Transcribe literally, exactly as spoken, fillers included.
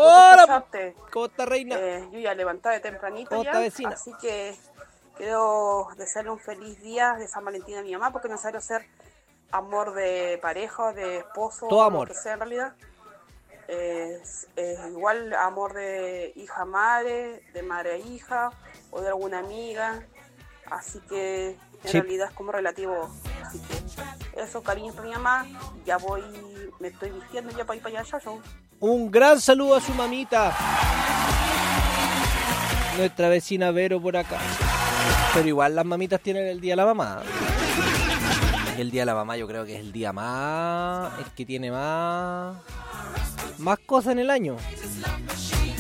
¡Hola! escucharte. ¿Cómo está, reina? Eh, yo ya levantada de tempranito ¿Cómo ya, está, vecina? así que quiero desearle un feliz día de San Valentín a mi mamá, porque no es necesario ser amor de pareja, de esposo, Todo o amor. lo que sea en realidad. Es, es igual amor de hija a madre, de madre a hija, o de alguna amiga, así que en Sí. realidad es como relativo. Así que eso, cariño para mi mamá. Ya voy, me estoy vistiendo ya para ir para allá, ya, yo. Un gran saludo a su mamita. Nuestra vecina Vero por acá. Pero igual las mamitas tienen el día de la mamá. Y el día de la mamá yo creo que es el día más... el que tiene más... más cosas en el año.